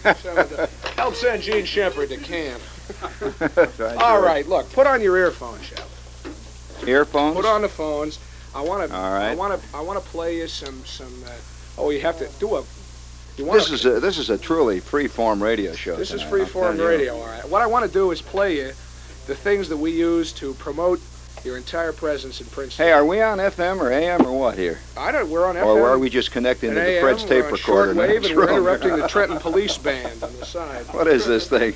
Help send Gene Shepard to camp. Right, All George. right, look, put on your earphones, Shep. Earphones? Put on the phones. I want to. All right. I want to play you some. Oh, you have to do a. This is a truly free-form radio show. This is tonight, free-form I'll tell you. radio, all right. What I want to do is play you the things that we use to promote your entire presence in Princeton. Hey, are we on FM or AM or what here? We're on FM. Or are we just connecting to the Fred's tape recorder? We're on shortwave, and we're True. interrupting the Trenton Police Band on the side. What is this thing?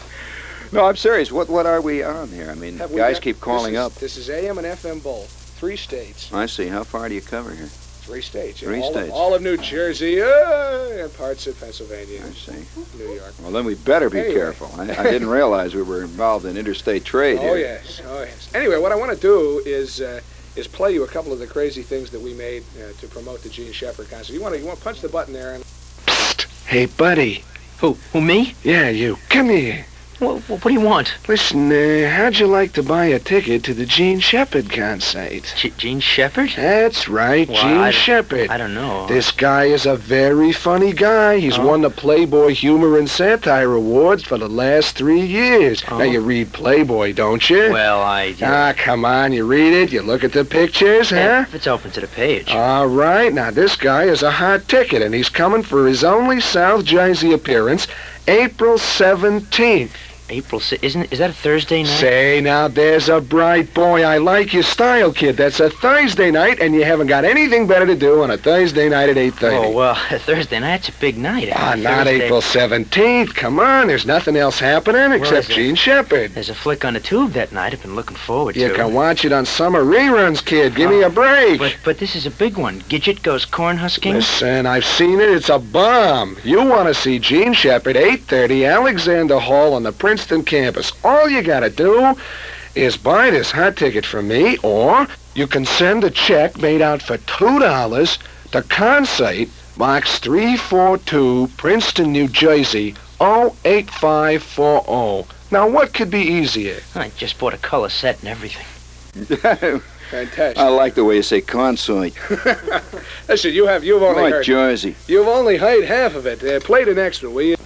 No, I'm serious. What are we on here? I mean, guys keep calling up. This is AM and FM both. 3 states. I see. How far do you cover here? 3 states. Three states. All of New Jersey and parts of Pennsylvania. I see. New York. Well, then we better be careful. I didn't realize we were involved in interstate trade here. Oh, yes. Anyway, what I want to do is play you a couple of the crazy things that we made to promote the Gene Shepard concert. You want to punch the button there and... Psst. Hey, buddy. Who, me? Yeah, you. Come here. What do you want? Listen, how'd you like to buy a ticket to the Gene Shepard concert? Gene Shepard? That's right, Well, Gene Shepard. I don't know. This guy is a very funny guy. He's won the Playboy Humor and Satire Awards for the last 3 years. Now, you read Playboy, don't you? Well, I... come on, you read it, you look at the pictures, huh? If it's open to the page. All right, now this guy is a hot ticket, and he's coming for his only South Jersey appearance, April 17th. Is that a Thursday night? Say, now, there's a bright boy. I like your style, kid. That's a Thursday night, and you haven't got anything better to do on a Thursday night at 8:30. Oh, well, Thursday night's a big night. Not April 17th. Come on, there's nothing else happening except Gene Shepard. There's a flick on the tube that night I've been looking forward to. You can watch it on summer reruns, kid. Give me a break. But this is a big one. Gidget goes corn husking. Listen, I've seen it. It's a bomb. You want to see Gene Shepard, 8:30, Alexander Hall on the Princeton campus. All you gotta do is buy this hot ticket from me, or you can send a check made out for $2 to Concert, Box 342, Princeton, New Jersey, 08540. Now, what could be easier? I just bought a color set and everything. Fantastic. I like the way you say consort. Listen, you've only heard... Jersey. You've only heard half of it. Play the next one, will you?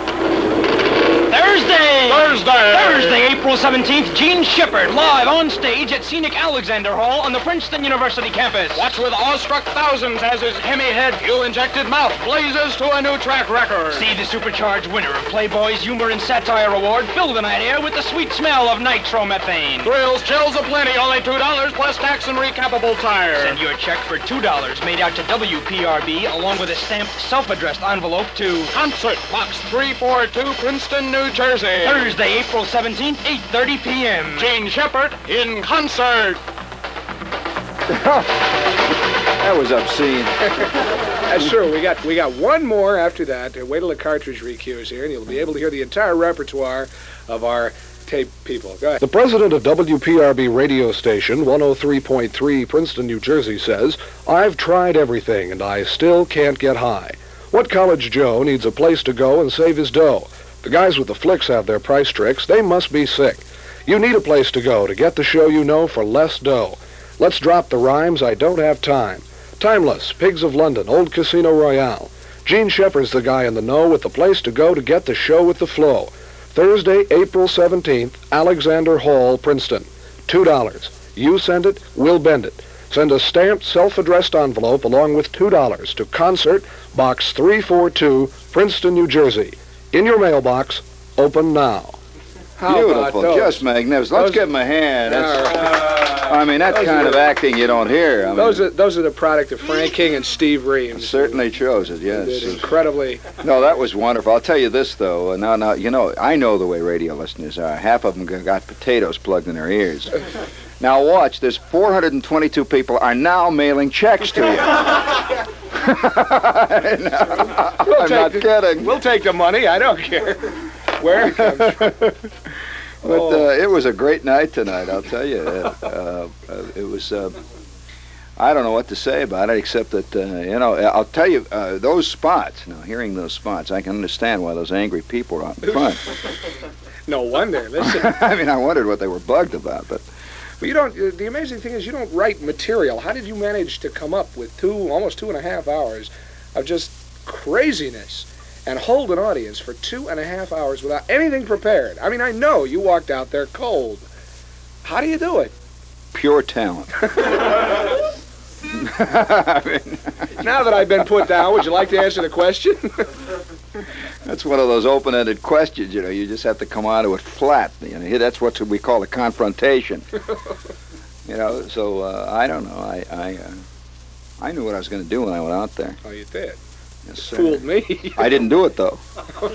Thursday, April 17th, Gene Shepard, live on stage at Scenic Alexander Hall on the Princeton University campus. Watch with awestruck thousands as his Hemi head, fuel-injected mouth blazes to a new track record. See the supercharged winner of Playboy's Humor and Satire Award fill the night air with the sweet smell of nitromethane. Thrills, chills aplenty, only $2 plus tax and recapable tires. Send your check for $2 made out to WPRB along with a stamped self-addressed envelope to Concert, Box 342, Princeton, New Jersey. Thursday, April 17th, 8:30 p.m. Gene Shepard in concert. That was obscene. That's true. We got one more after that. Wait till the cartridge recues here, and you'll be able to hear the entire repertoire of our tape people. Go ahead. The president of WPRB radio station, 103.3 Princeton, New Jersey, says, "I've tried everything, and I still can't get high. What college Joe needs a place to go and save his dough? The guys with the flicks have their price tricks. They must be sick. You need a place to go to get the show you know for less dough. Let's drop the rhymes. I don't have time. Timeless, Pigs of London, Old Casino Royale. Gene Shepard's the guy in the know with the place to go to get the show with the flow. Thursday, April 17th, Alexander Hall, Princeton. $2. You send it, we'll bend it. Send a stamped, self-addressed envelope along with $2 to Concert, Box 342, Princeton, New Jersey. In your mailbox, open now." Beautiful, just magnificent. Let's give him a hand. That kind of acting you don't hear. Those are the product of Frank King and Steve Reeves. Certainly shows it, yes. Did incredibly. No, that was wonderful. I'll tell you this, though. Now, I know the way radio listeners are. Half of them got potatoes plugged in their ears. Now, watch. There's 422 people are now mailing checks to you. I'm not kidding. We'll take the money. I don't care where it comes from. But it was a great night tonight, I'll tell you. It was, I don't know what to say about it, except that, I'll tell you, those spots, now hearing those spots, I can understand why those angry people are out in front. No wonder. Listen. I wondered what they were bugged about, but... But you don't, the amazing thing is you don't write material. How did you manage to come up with almost 2.5 hours of just craziness? and hold an audience for 2.5 hours without anything prepared. I mean, I know you walked out there cold. How do you do it? Pure talent. Now that I've been put down, would you like to answer the question? That's one of those open-ended questions, you know. You just have to come onto it flat. You know, that's what we call a confrontation. You know, so I don't know. I knew what I was going to do when I went out there. Oh, you did? Yes, sir. Fooled me. I didn't do it, though.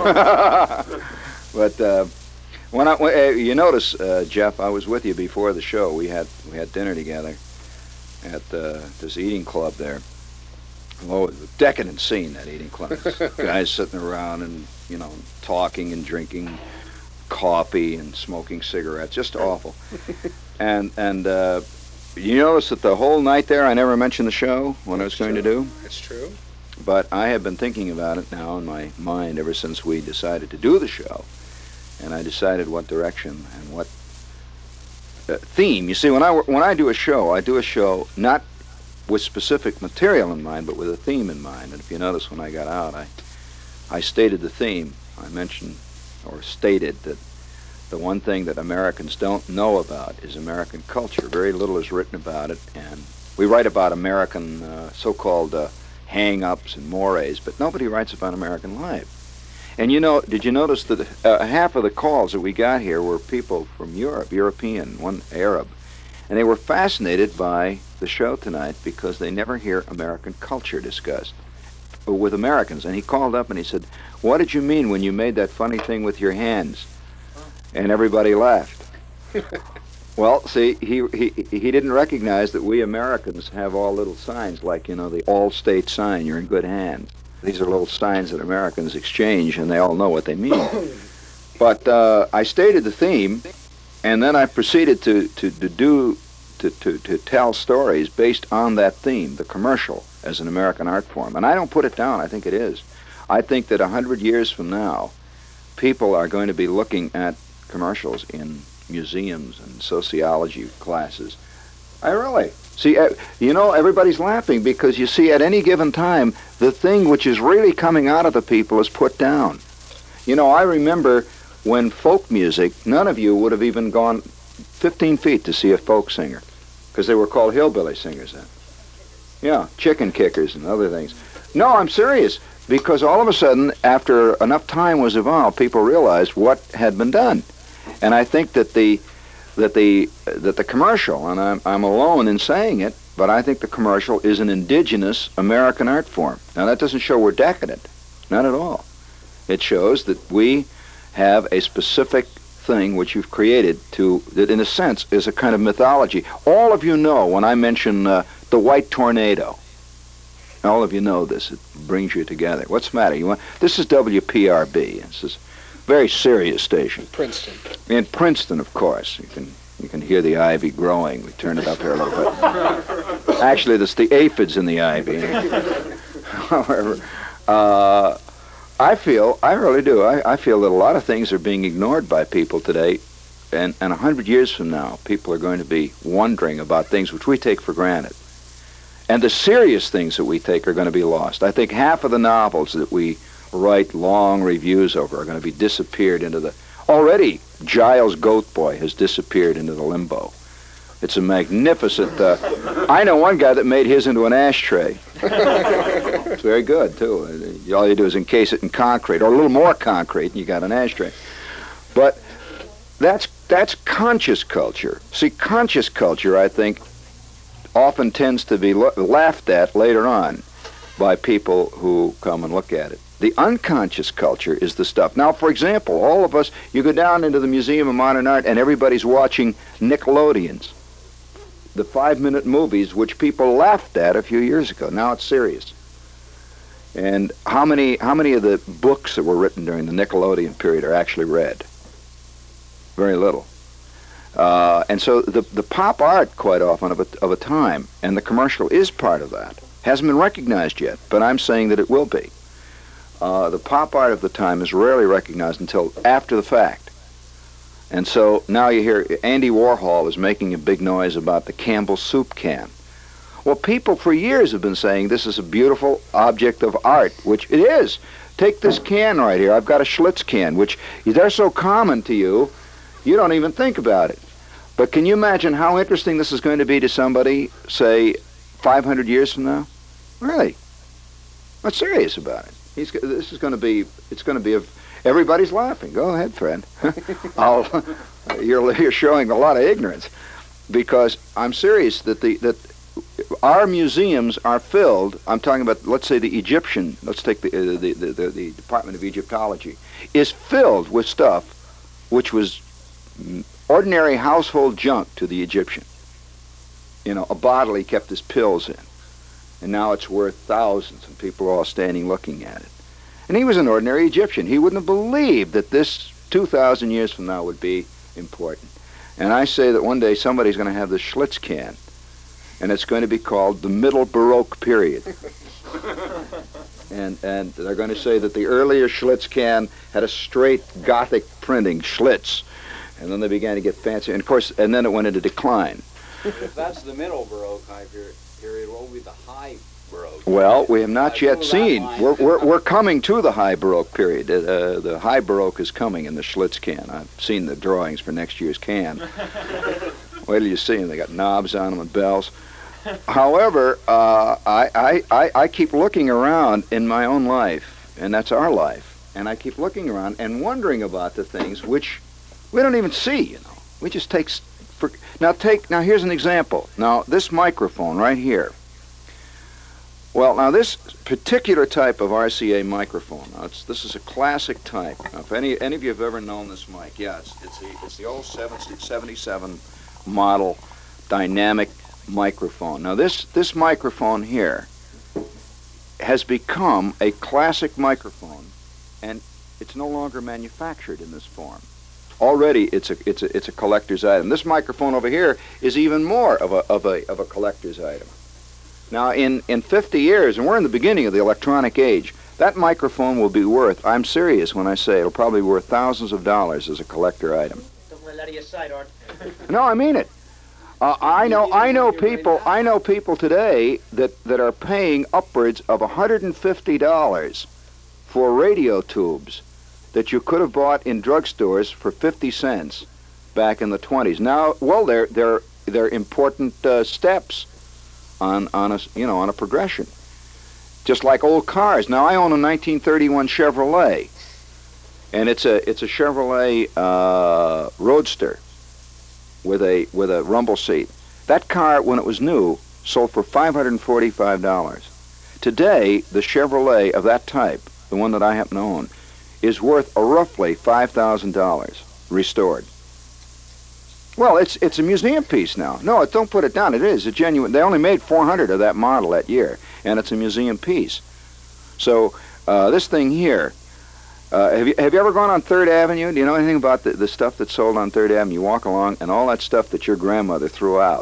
But you notice, Jeff, I was with you before the show. We had dinner together at this eating club there. Oh, it was a decadent scene, that eating club. Guys sitting around and, you know, talking and drinking coffee and smoking cigarettes. Just awful. And you notice that the whole night there I never mentioned the show, what I was going to do? That's true. But I have been thinking about it now in my mind ever since we decided to do the show. And I decided what direction and what theme. You see, when I do a show not with specific material in mind, but with a theme in mind. And if you notice, when I got out, I stated the theme. I mentioned or stated that the one thing that Americans don't know about is American culture. Very little is written about it, and we write about American so-called hang-ups and mores, but nobody writes about American life. And you know, did you notice that half of the calls that we got here were people from Europe, European, one Arab, and they were fascinated by the show tonight because they never hear American culture discussed with Americans. And he called up and he said, "What did you mean when you made that funny thing with your hands?" And everybody laughed. Well, see, he didn't recognize that we Americans have all little signs like, you know, the All-State sign, you're in good hands. These are little signs that Americans exchange, and they all know what they mean. But I stated the theme, and then I proceeded to tell stories based on that theme, the commercial, as an American art form. And I don't put it down, I think it is. I think that 100 years from now, people are going to be looking at commercials in museums and sociology classes. I really. See, you know, everybody's laughing because you see, at any given time, the thing which is really coming out of the people is put down. You know, I remember when folk music, none of you would have even gone 15 feet to see a folk singer because they were called hillbilly singers then. Yeah, chicken kickers and other things. No, I'm serious, because all of a sudden, after enough time was evolved, people realized what had been done. And I think that the commercial, and I'm alone in saying it, but I think the commercial is an indigenous American art form. Now, that doesn't show we're decadent, not at all. It shows that we have a specific thing which you've created that in a sense is a kind of mythology. All of you know when I mention the white tornado. All of you know this. It brings you together. What's the matter? This is WPRB. This is a very serious station. Princeton. In Princeton, of course. You can hear the ivy growing. We turn it up here a little bit. Actually, that's the aphids in the ivy. However, I really do. I feel that a lot of things are being ignored by people today, and 100 years from now, people are going to be wondering about things which we take for granted. And the serious things that we take are going to be lost. I think half of the novels that we write long reviews over are going to be disappeared into the... Already, Giles Goat Boy has disappeared into the limbo. It's a magnificent... I know one guy that made his into an ashtray. It's very good, too. All you do is encase it in concrete, or a little more concrete, and you got an ashtray. But that's conscious culture. See, conscious culture, I think, often tends to be laughed at later on by people who come and look at it. The unconscious culture is the stuff. Now, for example, all of us, you go down into the Museum of Modern Art and everybody's watching Nickelodeons, the 5-minute movies which people laughed at a few years ago. Now it's serious. And how many of the books that were written during the Nickelodeon period are actually read? Very little. And so the pop art, quite often, of a time, and the commercial is part of that. Hasn't been recognized yet, but I'm saying that it will be. The pop art of the time is rarely recognized until after the fact. And so now you hear Andy Warhol is making a big noise about the Campbell soup can. Well, people for years have been saying this is a beautiful object of art, which it is. Take this can right here. I've got a Schlitz can, which they're so common to you, you don't even think about it. But can you imagine how interesting this is going to be to somebody, say, 500 years from now? Really? I'm serious about it. This is going to be, it's going to be, everybody's laughing. Go ahead, Fred. You're showing a lot of ignorance, because I'm serious that our museums are filled. I'm talking about, let's say, the Egyptian. Let's take the Department of Egyptology is filled with stuff which was ordinary household junk to the Egyptian. You know, a bottle he kept his pills in, and now it's worth thousands, and people are all standing looking at it. And he was an ordinary Egyptian. He wouldn't have believed that this 2,000 years from now would be important. And I say that one day somebody's going to have this Schlitz can, and it's going to be called the Middle Baroque period. And they're going to say that the earlier Schlitz can had a straight Gothic printing, Schlitz, and then they began to get fancy, and of course, and then it went into decline. If that's the Middle Baroque period, what will be the High Baroque? Well, we have not yet seen. We're coming to the High Baroque period. The High Baroque is coming in the Schlitz can. I've seen the drawings for next year's can. Wait till you see them. They got knobs on them and bells. However, I keep looking around in my own life, and that's our life, and I keep looking around and wondering about the things which we don't even see, you know. We just take... Now here's an example. Now, this microphone right here. Well, now this particular type of RCA microphone, this is a classic type. Now, if any of you have ever known this mic, yeah, it's the old 77 model dynamic microphone. Now this microphone here has become a classic microphone, and it's no longer manufactured in this form. Already it's a collector's item. This microphone over here is even more of a collector's item. Now in 50 years, and we're in the beginning of the electronic age, that microphone will be worth, I'm serious when I say it'll probably be worth thousands of dollars as a collector item. Don't let that out of your sight, Art. No, I mean it. I know people today that are paying upwards of $150 for radio tubes that you could have bought in drugstores for 50 cents back in the 20s. Now, well, they're important steps on a progression. Just like old cars. Now, I own a 1931 Chevrolet, and it's a Chevrolet Roadster with a rumble seat. That car, when it was new, sold for $545. Today, the Chevrolet of that type, the one that I happen to own, is worth roughly $5,000 restored. Well, it's a museum piece now. No, don't put it down. It is a genuine. They only made 400 of that model that year, and it's a museum piece. So this thing here, have you ever gone on 3rd Avenue? Do you know anything about the stuff that's sold on 3rd Avenue? You walk along, and all that stuff that your grandmother threw out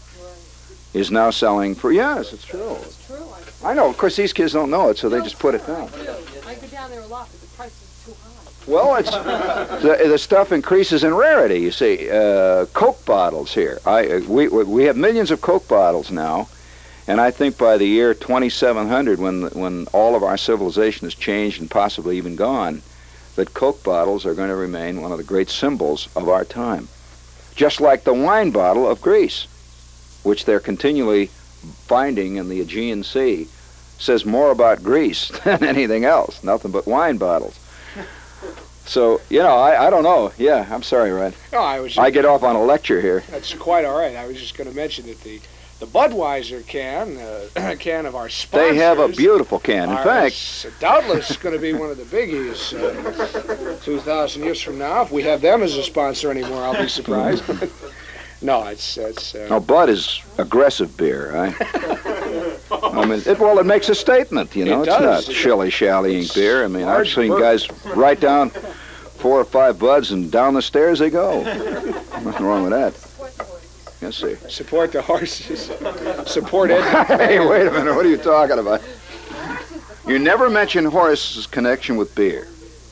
is now selling for, yes, it's true. It's true. I know. Of course, these kids don't know it, so they just put it down. I go down there a lot, but the price is too high. Well, it's the stuff increases in rarity. You see, Coke bottles here. We have millions of Coke bottles now, and I think by the year 2700, when all of our civilization has changed and possibly even gone, that Coke bottles are going to remain one of the great symbols of our time. Just like the wine bottle of Greece, which they're continually finding in the Aegean Sea, says more about Greece than anything else. Nothing but wine bottles. So, you know, I don't know. Yeah, I'm sorry, Red. No, I get off on a lecture here. That's quite all right. I was just going to mention that the Budweiser can of our sponsors. They have a beautiful can. In fact, doubtless going to be one of the biggies 2,000 years from now. If we have them as a sponsor anymore, I'll be surprised. No, it's. No, Bud is aggressive beer, right? I mean, it makes a statement, you know. It it's does. Not shilly-shallying beer. I mean, I've seen guys write down 4 or 5 Buds and down the stairs they go. Nothing wrong with that. Yes, sir. Support the horses. Support it. Hey, wait a minute. What are you talking about? You never mention Horace's connection with beer.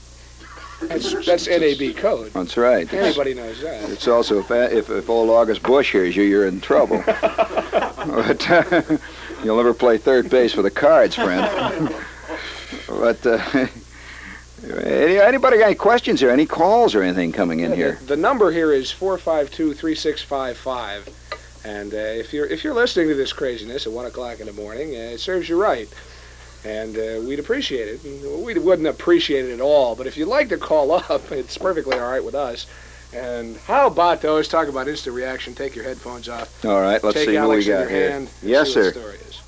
That's NAB code. That's right. Anybody knows that. It's also, if old August Bush hears you, you're in trouble. But you'll never play third base for the Cards, friend. But Anybody got any questions or any calls or anything coming in here? The number here is 452-3655. And if you're listening to this craziness at 1 o'clock in the morning, it serves you right. And we'd appreciate it. We wouldn't appreciate it at all, but if you'd like to call up, it's perfectly all right with us. And how about those? Talk about instant reaction. Take your headphones off. All right, let's Take see who Alex we got in your here. hand and Yes, see what sir. the story is.